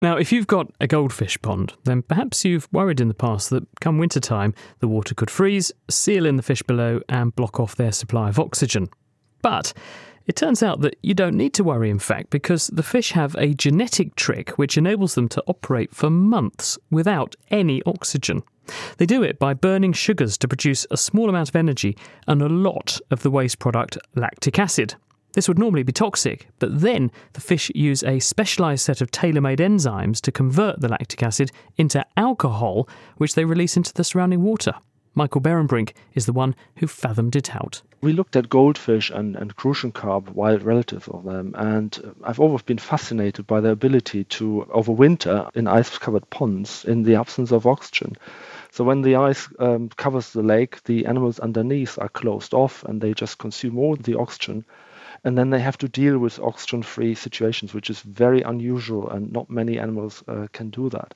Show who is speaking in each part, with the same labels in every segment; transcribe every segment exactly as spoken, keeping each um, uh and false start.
Speaker 1: Now, if you've got a goldfish pond, then perhaps you've worried in the past that come wintertime, the water could freeze, seal in the fish below and block off their supply of oxygen. But it turns out that you don't need to worry, in fact, because the fish have a genetic trick which enables them to operate for months without any oxygen. They do it by burning sugars to produce a small amount of energy and a lot of the waste product lactic acid. This would normally be toxic, but then the fish use a specialised set of tailor-made enzymes to convert the lactic acid into alcohol, which they release into the surrounding water. Michael Berenbrink is the one who fathomed it out.
Speaker 2: We looked at goldfish and, and crucian carp, wild relatives of them, and I've always been fascinated by their ability to overwinter in ice-covered ponds in the absence of oxygen. So when the ice um, covers the lake, the animals underneath are closed off and they just consume all the oxygen. And then they have to deal with oxygen-free situations, which is very unusual, and not many animals uh, can do that.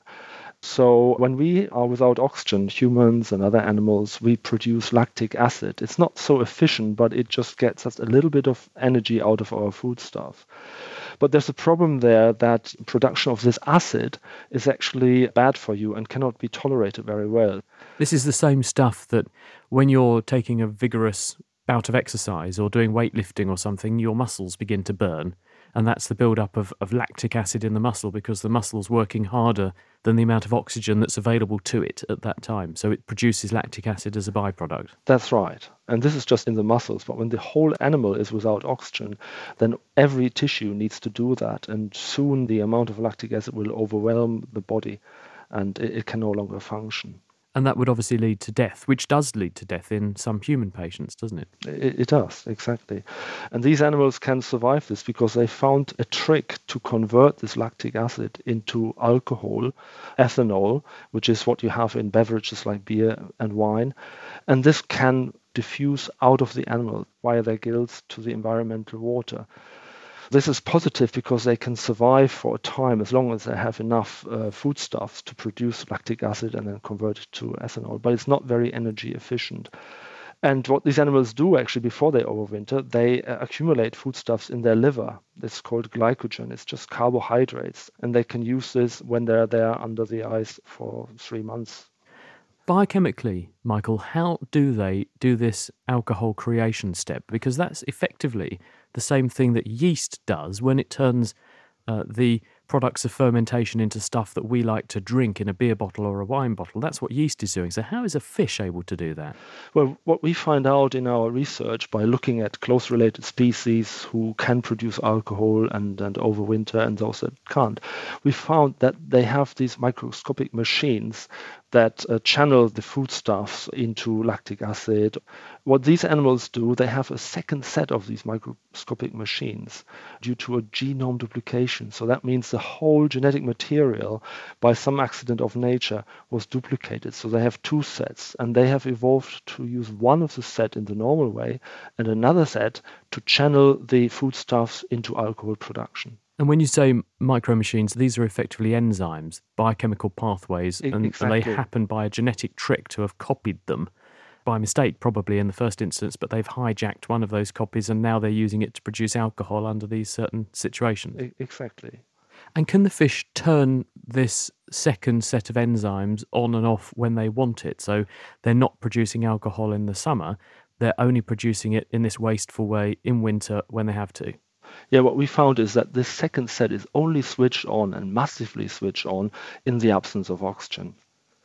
Speaker 2: So when we are without oxygen, humans and other animals, we produce lactic acid. It's not so efficient, but it just gets us a little bit of energy out of our foodstuff. But there's a problem there that production of this acid is actually bad for you and cannot be tolerated very well.
Speaker 1: This is the same stuff that when you're taking a vigorous bout of exercise or doing weightlifting or something, your muscles begin to burn. And that's the build-up of, of lactic acid in the muscle because the muscle's working harder than the amount of oxygen that's available to it at that time. So it produces lactic acid as a byproduct.
Speaker 2: That's right. And this is just in the muscles. But when the whole animal is without oxygen, then every tissue needs to do that. And soon the amount of lactic acid will overwhelm the body and it, it can no longer function.
Speaker 1: And that would obviously lead to death, which does lead to death in some human patients, doesn't it?
Speaker 2: It, it does, exactly. And these animals can survive this because they found a trick to convert this lactic acid into alcohol, ethanol, which is what you have in beverages like beer and wine. And this can diffuse out of the animal via their gills to the environmental water. This is positive because they can survive for a time as long as they have enough uh, foodstuffs to produce lactic acid and then convert it to ethanol. But it's not very energy efficient. And what these animals do actually before they overwinter, they uh, accumulate foodstuffs in their liver. It's called glycogen. It's just carbohydrates. And they can use this when they're there under the ice for three months.
Speaker 1: Biochemically, Michael, how do they do this alcohol creation step? Because that's effectively the same thing that yeast does when it turns uh, the products of fermentation into stuff that we like to drink in a beer bottle or a wine bottle. That's what yeast is doing. So how is a fish able to do that?
Speaker 2: Well, what we find out in our research by looking at close related species who can produce alcohol and, and overwinter and those that can't, we found that they have these microscopic machines that uh, channel the foodstuffs into lactic acid. What these animals do, they have a second set of these microscopic machines due to a genome duplication. So that means the whole genetic material, by some accident of nature, was duplicated. So they have two sets, and they have evolved to use one of the set in the normal way and another set to channel the foodstuffs into alcohol production.
Speaker 1: And when you say micro machines, these are effectively enzymes, biochemical pathways, and,
Speaker 2: exactly.
Speaker 1: and they happen by a genetic trick to have copied them, by mistake probably in the first instance, but they've hijacked one of those copies and now they're using it to produce alcohol under these certain situations.
Speaker 2: Exactly.
Speaker 1: And can the fish turn this second set of enzymes on and off when they want it? So they're not producing alcohol in the summer, they're only producing it in this wasteful way in winter when they have to.
Speaker 2: Yeah, what we found is that this second set is only switched on and massively switched on in the absence of oxygen.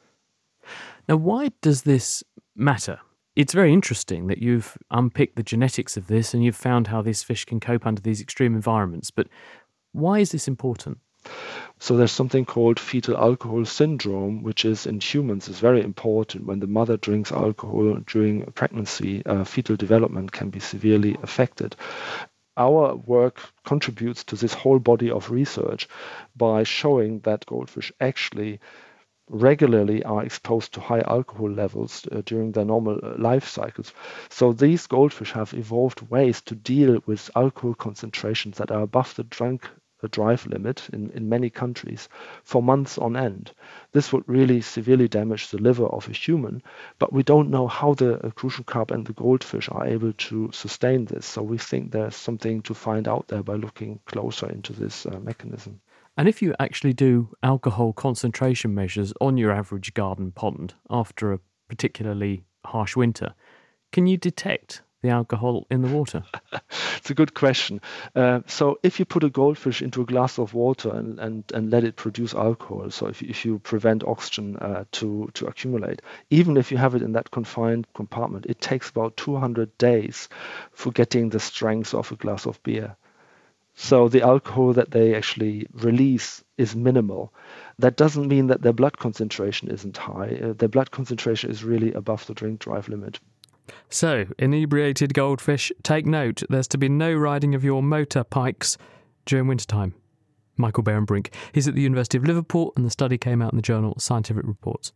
Speaker 1: Now, why does this matter? It's very interesting that you've unpicked the genetics of this and you've found how these fish can cope under these extreme environments, but why is this important?
Speaker 2: So there's something called fetal alcohol syndrome, which is in humans is very important. When the mother drinks alcohol during pregnancy, uh, fetal development can be severely affected. Our work contributes to this whole body of research by showing that goldfish actually regularly are exposed to high alcohol levels uh, during their normal uh, life cycles. So these goldfish have evolved ways to deal with alcohol concentrations that are above the drunk uh, drive limit in, in many countries for months on end. This would really severely damage the liver of a human, but we don't know how the uh, crucian carp and the goldfish are able to sustain this. So we think there's something to find out there by looking closer into this uh, mechanism.
Speaker 1: And if you actually do alcohol concentration measures on your average garden pond after a particularly harsh winter, can you detect the alcohol in the water?
Speaker 2: It's a good question. Uh, so if you put a goldfish into a glass of water and, and, and let it produce alcohol, so if, if you prevent oxygen uh, to, to accumulate, even if you have it in that confined compartment, it takes about two hundred days for getting the strength of a glass of beer. So the alcohol that they actually release is minimal. That doesn't mean that their blood concentration isn't high. Uh, their blood concentration is really above the drink drive limit.
Speaker 1: So, inebriated goldfish, take note, there's to be no riding of your motor pikes during wintertime. Michael Berenbrink. He's at the University of Liverpool, and the study came out in the journal Scientific Reports.